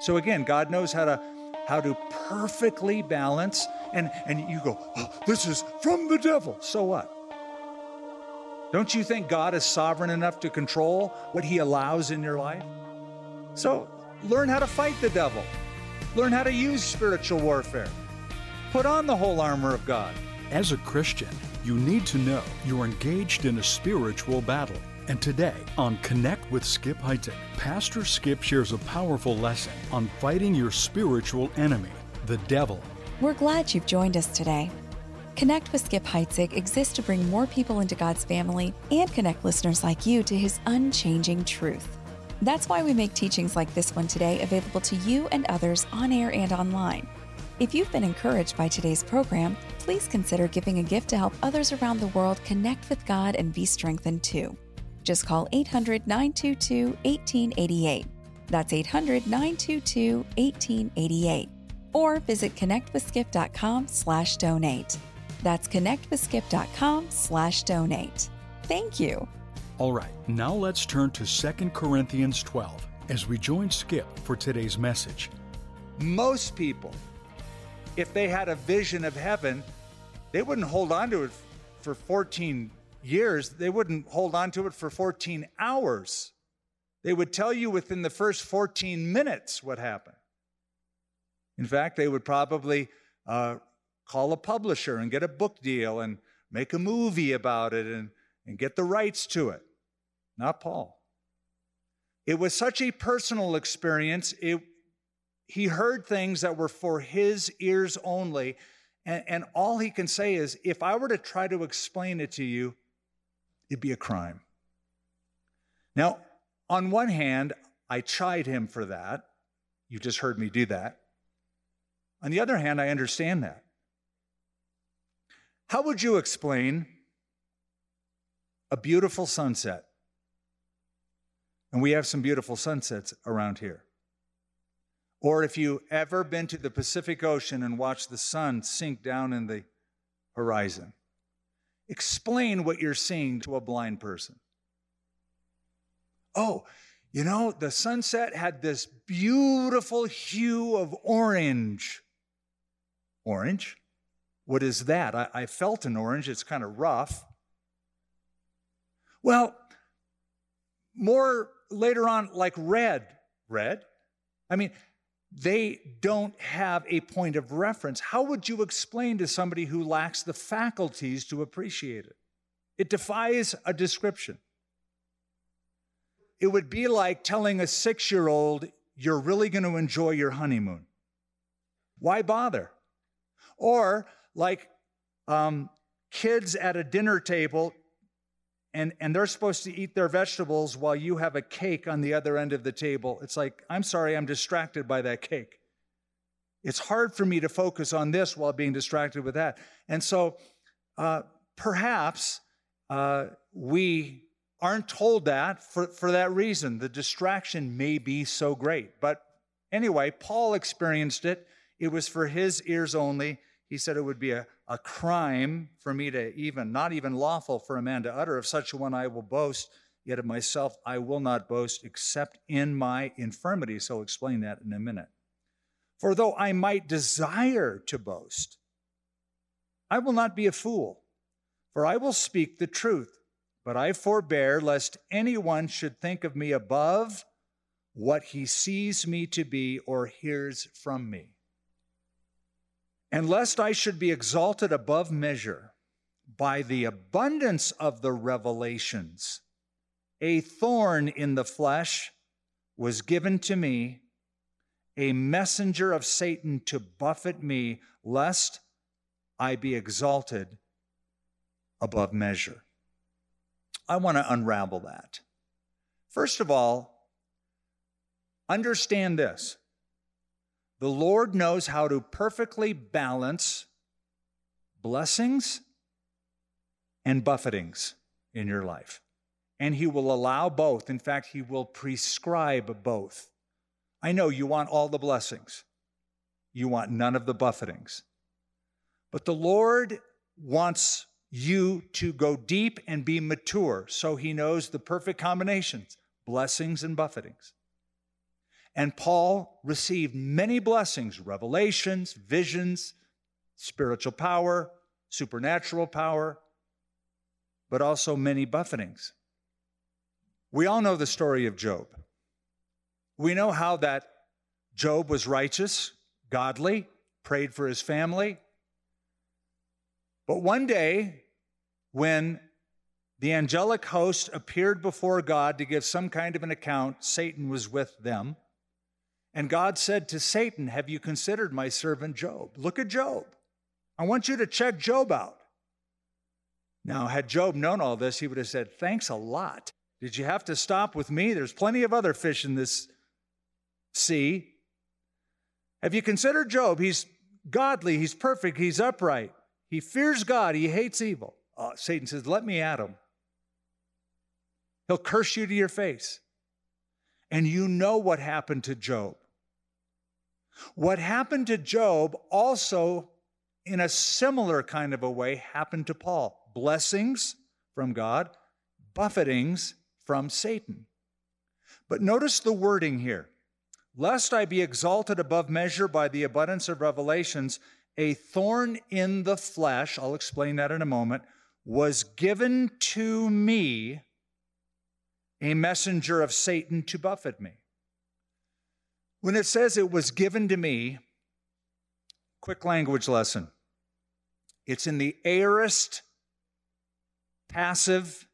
So again, God knows how to perfectly balance, and you go, oh, this is from the devil. So what? Don't you think God is sovereign enough to control what he allows in your life? So learn how to fight the devil. Learn how to use spiritual warfare. Put on the whole armor of God. As a Christian, you need to know you're engaged in a spiritual battle. And today, on Connect with Skip Heitzig, Pastor Skip shares a powerful lesson on fighting your spiritual enemy, the devil. We're glad you've joined us today. Connect with Skip Heitzig exists to bring more people into God's family and connect listeners like you to His unchanging truth. That's why we make teachings like this one today available to you and others on air and online. If you've been encouraged by today's program, please consider giving a gift to help others around the world connect with God and be strengthened too. Just call 800-922-1888. That's 800-922-1888. Or visit connectwithskip.com/donate. That's connectwithskip.com/donate. Thank you. All right, now let's turn to 2 Corinthians 12 as we join Skip for today's message. Most people, if they had a vision of heaven, they wouldn't hold on to it for 14 years. They wouldn't hold on to it for 14 hours. They would tell you within the first 14 minutes what happened. In fact, they would probably call a publisher and get a book deal and make a movie about it and get the rights to it. Not Paul. It was such a personal experience. He heard things that were for his ears only, and all he can say is, if I were to try to explain it to you, it'd be a crime. Now, on one hand, I chide him for that. You just heard me do that. On the other hand, I understand that. How would you explain a beautiful sunset? And we have some beautiful sunsets around here. Or if you ever been to the Pacific Ocean and watched the sun sink down in the horizon, explain what you're seeing to a blind person. Oh, the sunset had this beautiful hue of orange. Orange? What is that? I felt an orange. It's kind of rough. Well, more later on, like red. Red? I mean, they don't have a point of reference. How would you explain to somebody who lacks the faculties to appreciate it? It defies a description. It would be like telling a 6-year-old, you're really going to enjoy your honeymoon. Why bother? Or like kids at a dinner table, and they're supposed to eat their vegetables while you have a cake on the other end of the table. It's like, I'm sorry, I'm distracted by that cake. It's hard for me to focus on this while being distracted with that. And so perhaps we aren't told that for that reason. The distraction may be so great. But anyway, Paul experienced it. It was for his ears only. He said it would be a crime for me to not even lawful for a man to utter. Of such a one I will boast, yet of myself I will not boast except in my infirmity. So I'll explain that in a minute. For though I might desire to boast, I will not be a fool, for I will speak the truth. But I forbear lest anyone should think of me above what he sees me to be or hears from me. And lest I should be exalted above measure by the abundance of the revelations, a thorn in the flesh was given to me, a messenger of Satan to buffet me, lest I be exalted above measure. I want to unravel that. First of all, understand this. The Lord knows how to perfectly balance blessings and buffetings in your life. And He will allow both. In fact, He will prescribe both. I know you want all the blessings. You want none of the buffetings. But the Lord wants you to go deep and be mature, so He knows the perfect combinations, blessings and buffetings. And Paul received many blessings, revelations, visions, spiritual power, supernatural power, but also many buffetings. We all know the story of Job. We know how that Job was righteous, godly, prayed for his family. But one day, when the angelic host appeared before God to give some kind of an account, Satan was with them. And God said to Satan, "Have you considered my servant Job? Look at Job. I want you to check Job out." Now, had Job known all this, he would have said, "Thanks a lot. Did you have to stop with me? There's plenty of other fish in this sea. Have you considered Job? He's godly, he's perfect, he's upright. He fears God, he hates evil." Satan says, "Let me at him. He'll curse you to your face." And you know what happened to Job. What happened to Job also, in a similar kind of a way, happened to Paul. Blessings from God, buffetings from Satan. But notice the wording here. "Lest I be exalted above measure by the abundance of revelations, a thorn in the flesh," I'll explain that in a moment, "was given to me, a messenger of Satan to buffet me." When it says it was given to me, quick language lesson. It's in the aorist passive,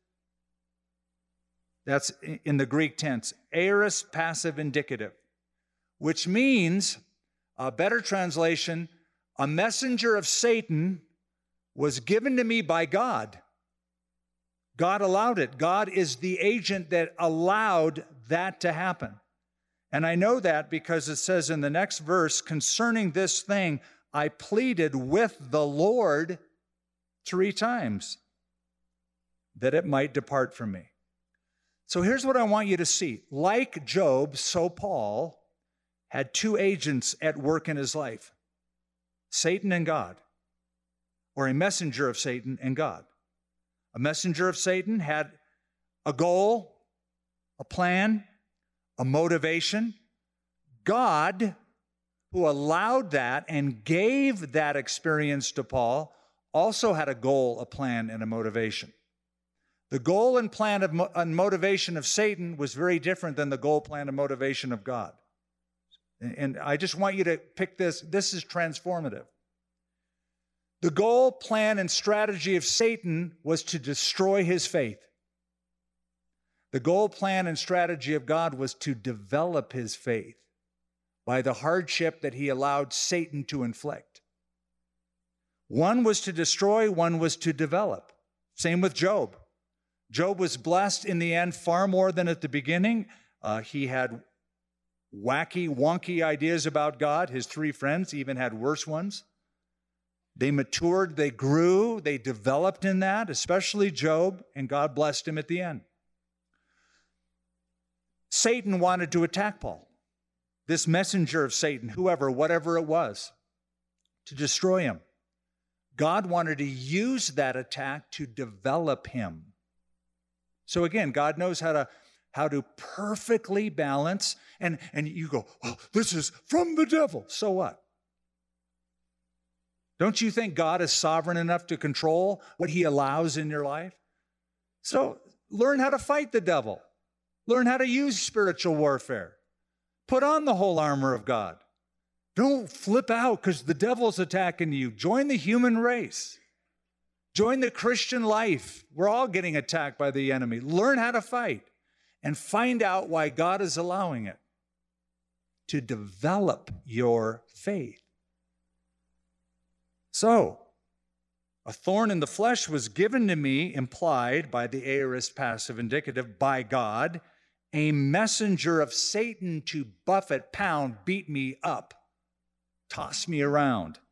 that's in the Greek tense, aorist passive indicative, which means, a better translation, a messenger of Satan was given to me by God. God allowed it. God is the agent that allowed that to happen. And I know that because it says in the next verse, "Concerning this thing, I pleaded with the Lord 3 times that it might depart from me." So here's what I want you to see. Like Job, so Paul had 2 agents at work in his life, Satan and God, or a messenger of Satan and God. A messenger of Satan had a goal, a plan, a motivation. God, who allowed that and gave that experience to Paul, also had a goal, a plan, and a motivation. The goal and plan and motivation of Satan was very different than the goal, plan, and motivation of God. And I just want you to pick this. This is transformative. The goal, plan, and strategy of Satan was to destroy his faith. The goal, plan, and strategy of God was to develop his faith by the hardship that he allowed Satan to inflict. One was to destroy, one was to develop. Same with Job. Job was blessed in the end far more than at the beginning. He had wacky, wonky ideas about God. His 3 friends even had worse ones. They matured, they grew, they developed in that, especially Job, and God blessed him at the end. Satan wanted to attack Paul, this messenger of Satan, whoever, whatever it was, to destroy him. God wanted to use that attack to develop him. So again, God knows how to perfectly balance, and you go, "Oh, this is from the devil." So what? Don't you think God is sovereign enough to control what he allows in your life? So learn how to fight the devil. Learn how to use spiritual warfare. Put on the whole armor of God. Don't flip out because the devil's attacking you. Join the human race. Join the Christian life. We're all getting attacked by the enemy. Learn how to fight and find out why God is allowing it, to develop your faith. So, a thorn in the flesh was given to me, implied by the aorist passive indicative, by God, a messenger of Satan to buffet, pound, beat me up, toss me around,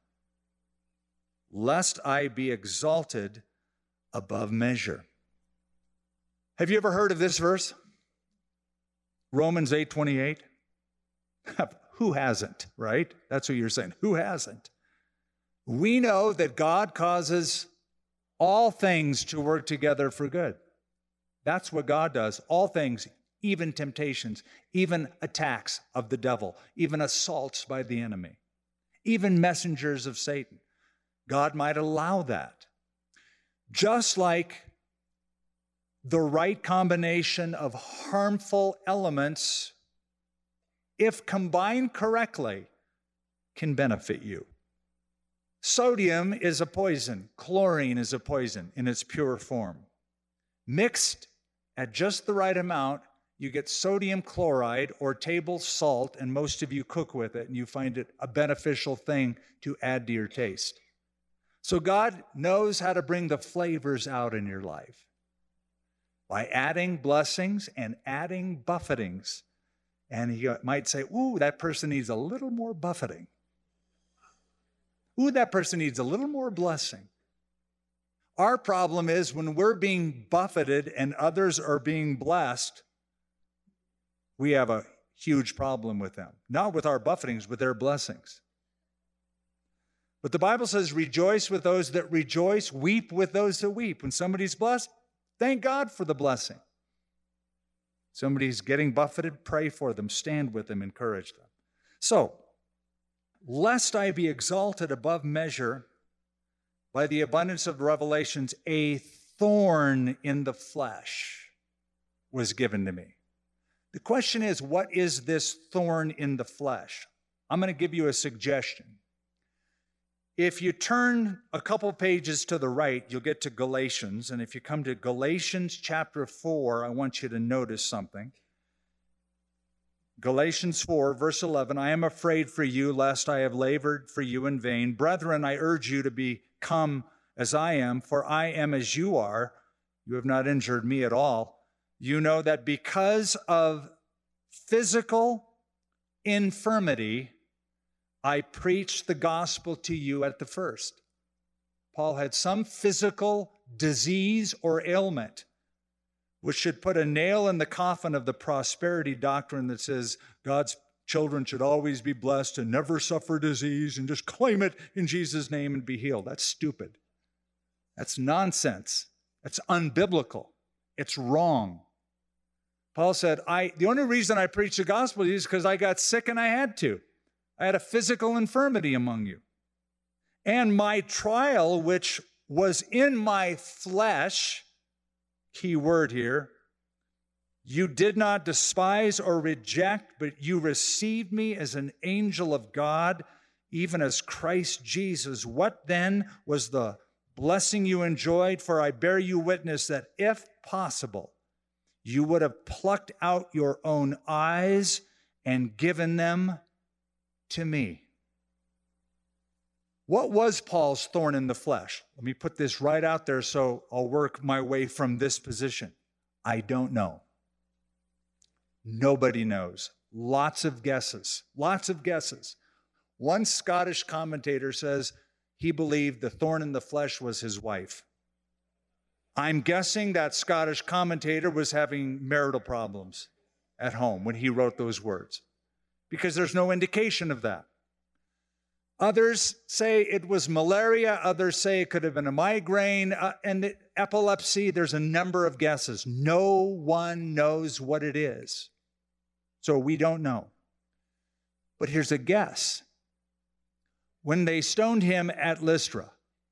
lest I be exalted above measure. Have you ever heard of this verse? Romans 8:28. Who hasn't, right? That's what you're saying. Who hasn't? We know that God causes all things to work together for good. That's what God does. All things. even temptations, even attacks of the devil, even assaults by the enemy, even messengers of Satan. God might allow that. Just like the right combination of harmful elements, if combined correctly, can benefit you. Sodium is a poison. Chlorine is a poison in its pure form. Mixed at just the right amount, you get sodium chloride or table salt, and most of you cook with it, and you find it a beneficial thing to add to your taste. So God knows how to bring the flavors out in your life by adding blessings and adding buffetings. And he might say, ooh, that person needs a little more buffeting. Ooh, that person needs a little more blessing. Our problem is when we're being buffeted and others are being blessed, we have a huge problem with them. Not with our buffetings, with their blessings. But the Bible says, rejoice with those that rejoice, weep with those that weep. When somebody's blessed, thank God for the blessing. Somebody's getting buffeted, pray for them, stand with them, encourage them. So, lest I be exalted above measure by the abundance of revelations, a thorn in the flesh was given to me. The question is, what is this thorn in the flesh? I'm going to give you a suggestion. If you turn a couple pages to the right, you'll get to Galatians. And if you come to Galatians chapter 4, I want you to notice something. Galatians 4, verse 11, I am afraid for you, lest I have labored for you in vain. Brethren, I urge you to become as I am, for I am as you are. You have not injured me at all. You know that because of physical infirmity, I preached the gospel to you at the first. Paul had some physical disease or ailment, which should put a nail in the coffin of the prosperity doctrine that says God's children should always be blessed and never suffer disease and just claim it in Jesus' name and be healed. That's stupid. That's nonsense. That's unbiblical. It's wrong. Paul said, the only reason I preached the gospel is because I got sick and I had to. I had a physical infirmity among you. And my trial, which was in my flesh, key word here, you did not despise or reject, but you received me as an angel of God, even as Christ Jesus. What then was the blessing you enjoyed? For I bear you witness that if possible, you would have plucked out your own eyes and given them to me. What was Paul's thorn in the flesh? Let me put this right out there so I'll work my way from this position. I don't know. Nobody knows. Lots of guesses. Lots of guesses. One Scottish commentator says he believed the thorn in the flesh was his wife. I'm guessing that Scottish commentator was having marital problems at home when he wrote those words, because there's no indication of that. Others say it was malaria. Others say it could have been a migraine and epilepsy. There's a number of guesses. No one knows what it is. So we don't know. But here's a guess. When they stoned him at Lystra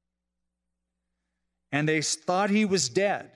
and they thought he was dead,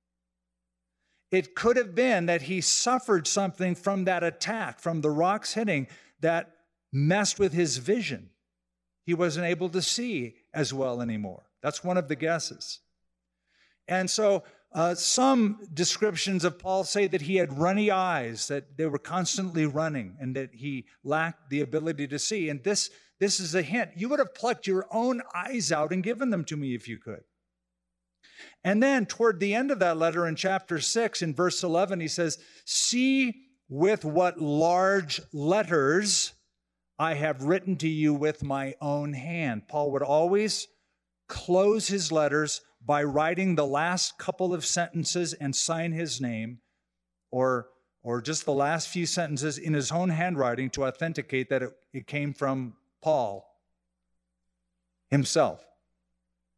it could have been that he suffered something from that attack, from the rocks hitting, that messed with his vision. He wasn't able to see as well anymore. That's one of the guesses. And so some descriptions of Paul say that he had runny eyes, that they were constantly running, and that he lacked the ability to see. And this is a hint. You would have plucked your own eyes out and given them to me if you could. And then toward the end of that letter in chapter 6, in verse 11, he says, see with what large letters I have written to you with my own hand. Paul would always close his letters by writing the last couple of sentences and sign his name, or just the last few sentences in his own handwriting to authenticate that it came from Paul himself.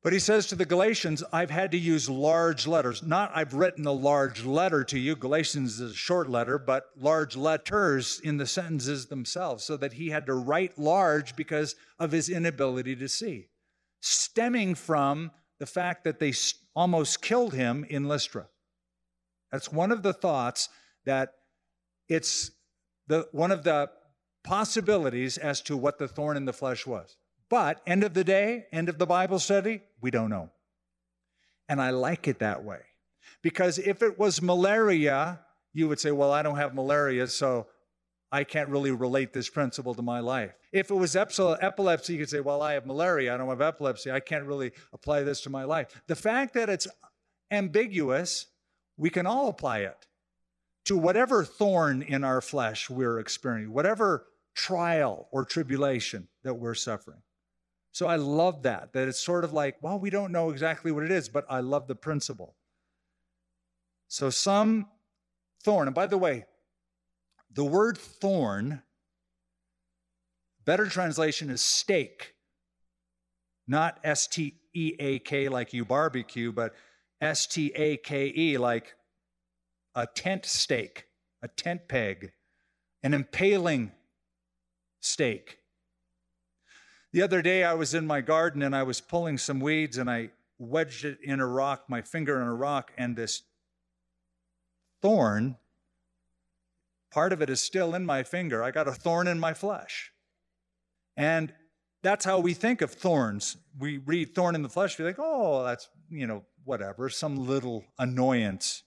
But he says to the Galatians, I've had to use large letters. Not I've written a large letter to you. Galatians is a short letter, but large letters in the sentences themselves, so that he had to write large because of his inability to see, stemming from the fact that they almost killed him in Lystra. That's one of the thoughts, that it's one of the possibilities as to what the thorn in the flesh was. But end of the day, end of the Bible study, we don't know. And I like it that way. Because if it was malaria, you would say, well, I don't have malaria, so I can't really relate this principle to my life. If it was epilepsy, you could say, well, I have malaria, I don't have epilepsy, I can't really apply this to my life. The fact that it's ambiguous, we can all apply it to whatever thorn in our flesh we're experiencing, whatever trial or tribulation that we're suffering. So I love that it's sort of like, well, we don't know exactly what it is, but I love the principle. So some thorn, and by the way, the word thorn, better translation is stake, not S-T-E-A-K like you barbecue, but S-T-A-K-E like a tent stake, a tent peg, an impaling stake. The other day I was in my garden and I was pulling some weeds and I wedged it in a rock, my finger in a rock, and this thorn, part of it is still in my finger. I got a thorn in my flesh. And that's how we think of thorns. We read thorn in the flesh, we think, oh, that's, whatever, some little annoyance.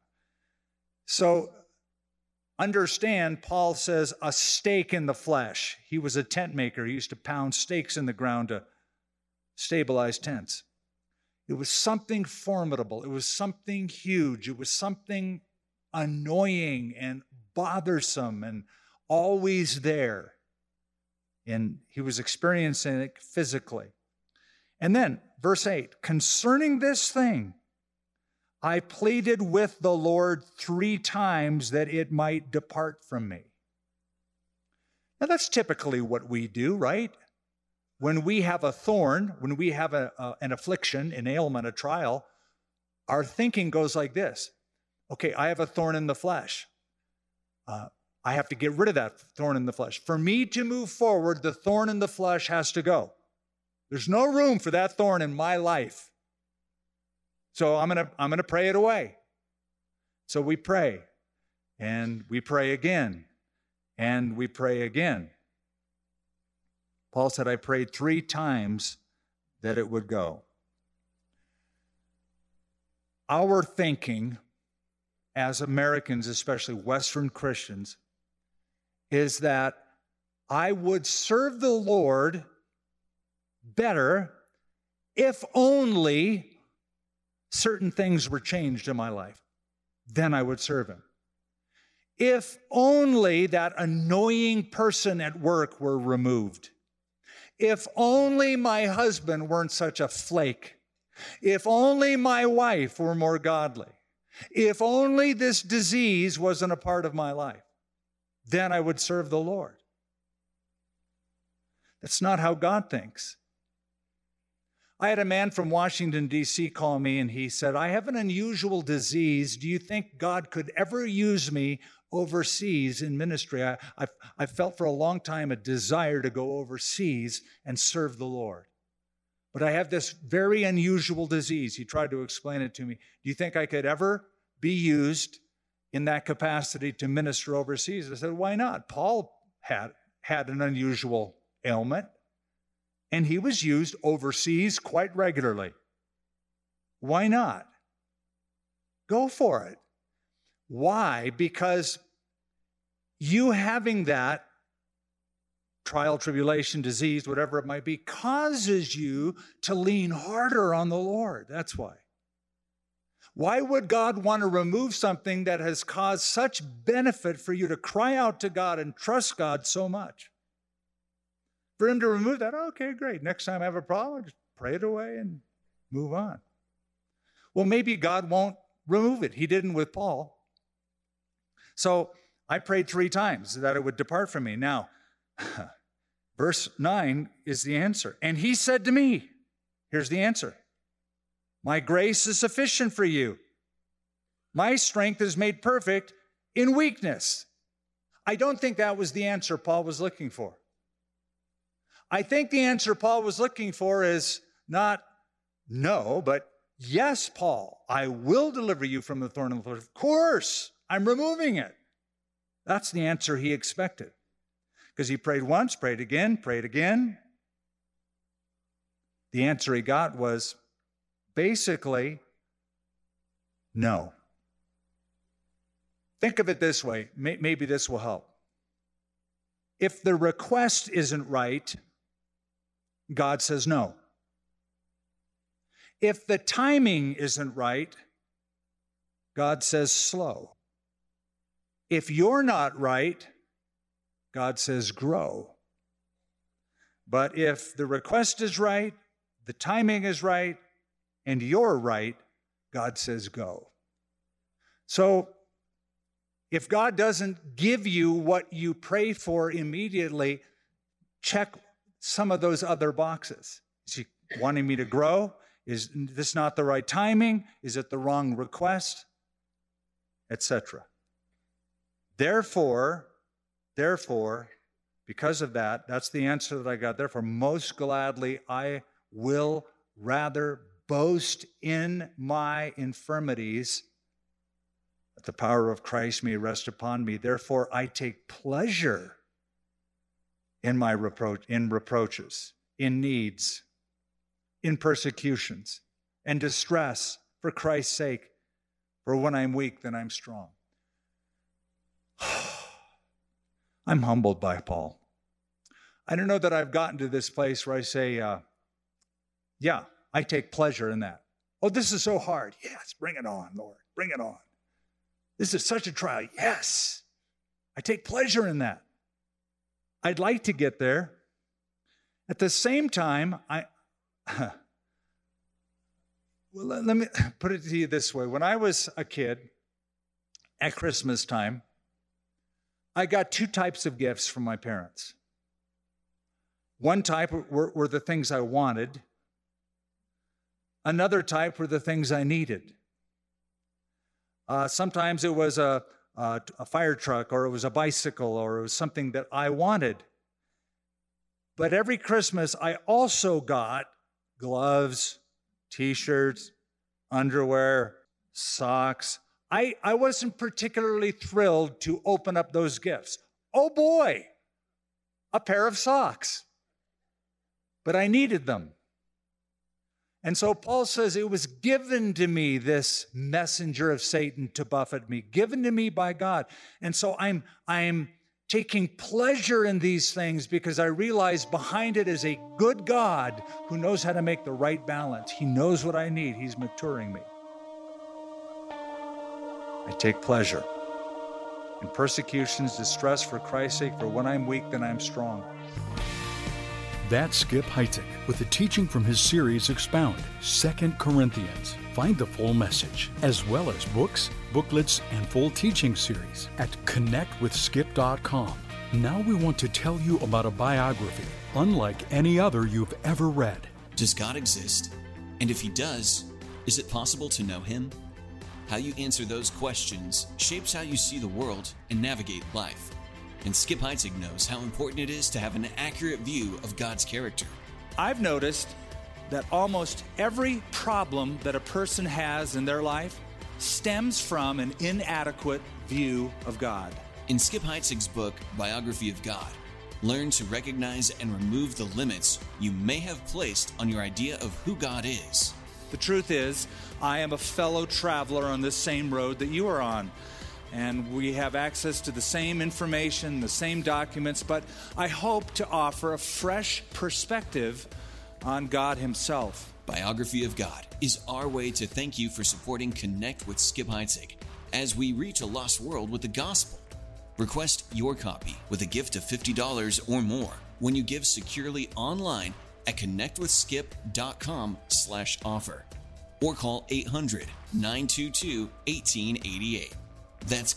So understand, Paul says, a stake in the flesh. He was a tent maker. He used to pound stakes in the ground to stabilize tents. It was something formidable. It was something huge. It was something annoying and bothersome and always there. And he was experiencing it physically. And then, verse 8, concerning this thing, I pleaded with the Lord 3 times that it might depart from me. Now, that's typically what we do, right? When we have a thorn, when we have an affliction, an ailment, a trial, our thinking goes like this. Okay, I have a thorn in the flesh. I have to get rid of that thorn in the flesh. For me to move forward, the thorn in the flesh has to go. There's no room for that thorn in my life. So I'm gonna pray it away. So we pray, and we pray again, and we pray again. Paul said, I prayed 3 times that it would go. Our thinking as Americans, especially Western Christians, is that I would serve the Lord better if only certain things were changed in my life. Then I would serve him. If only that annoying person at work were removed. If only my husband weren't such a flake. If only my wife were more godly. If only this disease wasn't a part of my life. Then I would serve the Lord. That's not how God thinks. I had a man from Washington, D.C. call me, and he said, I have an unusual disease. Do you think God could ever use me overseas in ministry? I felt for a long time a desire to go overseas and serve the Lord. But I have this very unusual disease. He tried to explain it to me. Do you think I could ever be used in that capacity to minister overseas? I said, why not? Paul had an unusual ailment. And he was used overseas quite regularly. Why not? Go for it. Why? Because you having that trial, tribulation, disease, whatever it might be, causes you to lean harder on the Lord. That's why. Why would God want to remove something that has caused such benefit for you to cry out to God and trust God so much? For him to remove that, okay, great. Next time I have a problem, just pray it away and move on. Well, maybe God won't remove it. He didn't with Paul. So I prayed 3 times that it would depart from me. Now, verse 9 is the answer. And he said to me, here's the answer. My grace is sufficient for you. My strength is made perfect in weakness. I don't think that was the answer Paul was looking for. I think the answer Paul was looking for is not no, but yes, Paul, I will deliver you from the thorn of the flesh. Of course, I'm removing it. That's the answer he expected. Because he prayed once, prayed again, prayed again. The answer he got was basically no. Think of it this way. Maybe this will help. If the request isn't right, God says no. If the timing isn't right, God says slow. If you're not right, God says grow. But if the request is right, the timing is right, and you're right, God says go. So, if God doesn't give you what you pray for immediately, check some of those other boxes. Is he wanting me to grow? Is this not the right timing? Is it the wrong request? Etc. Therefore, because of that, that's the answer that I got. Therefore, most gladly, I will rather boast in my infirmities, that the power of Christ may rest upon me. Therefore, I take pleasure in my reproaches, in needs, in persecutions, and distress for Christ's sake. For when I'm weak, then I'm strong. I'm humbled by Paul. I don't know that I've gotten to this place where I say, yeah, I take pleasure in that. Oh, this is so hard. Yes, bring it on, Lord. Bring it on. This is such a trial. Yes, I take pleasure in that. I'd like to get there. At the same time, well, let me put it to you this way. When I was a kid, at Christmas time, I got two types of gifts from my parents. One type were the things I wanted. Another type were the things I needed. Sometimes it was a fire truck, or it was a bicycle, or it was something that I wanted. But every Christmas, I also got gloves, T-shirts, underwear, socks. I wasn't particularly thrilled to open up those gifts. Oh boy, a pair of socks. But I needed them. And so Paul says, it was given to me, this messenger of Satan, to buffet me, given to me by God. And so I'm taking pleasure in these things because I realize behind it is a good God who knows how to make the right balance. He knows what I need. He's maturing me. I take pleasure in persecutions, distress for Christ's sake, for when I'm weak, then I'm strong. That's Skip Heitzig with the teaching from his series Expound, 2 Corinthians. Find the full message, as well as books, booklets, and full teaching series at connectwithskip.com. Now we want to tell you about a biography unlike any other you've ever read. Does God exist? And if He does, is it possible to know Him? How you answer those questions shapes how you see the world and navigate life. And Skip Heitzig knows how important it is to have an accurate view of God's character. I've noticed that almost every problem that a person has in their life stems from an inadequate view of God. In Skip Heitzig's book, Biography of God, learn to recognize and remove the limits you may have placed on your idea of who God is. The truth is, I am a fellow traveler on this same road that you are on. And we have access to the same information, the same documents, but I hope to offer a fresh perspective on God Himself. Biography of God is our way to thank you for supporting Connect with Skip Heitzig as we reach a lost world with the gospel. Request your copy with a gift of $50 or more when you give securely online at connectwithskip.com/offer or call 800-922-1888. That's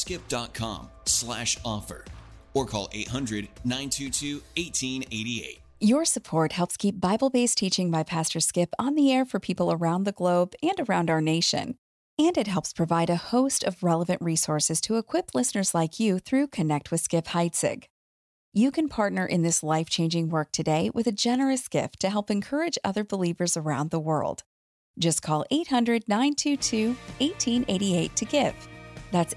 connectwithskip.com/offer or call 800-922-1888. Your support helps keep Bible-based teaching by Pastor Skip on the air for people around the globe and around our nation. And it helps provide a host of relevant resources to equip listeners like you through Connect with Skip Heitzig. You can partner in this life-changing work today with a generous gift to help encourage other believers around the world. Just call 800-922-1888 to give. That's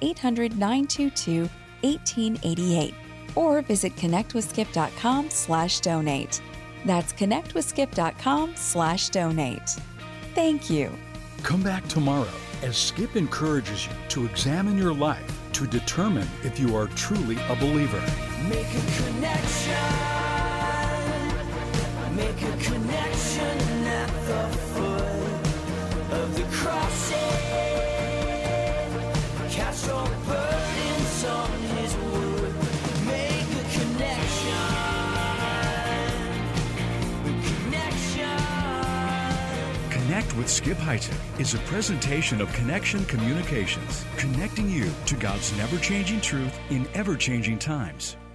800-922-1888. Or visit connectwithskip.com/donate. That's connectwithskip.com/donate. Thank you. Come back tomorrow as Skip encourages you to examine your life to determine if you are truly a believer. Make a connection. Make a connection at the foot of the cross. Cast your burdens on his wood. Make a connection. Connect with Skip Heitzig is a presentation of Connection Communications, connecting you to God's never-changing truth in ever-changing times.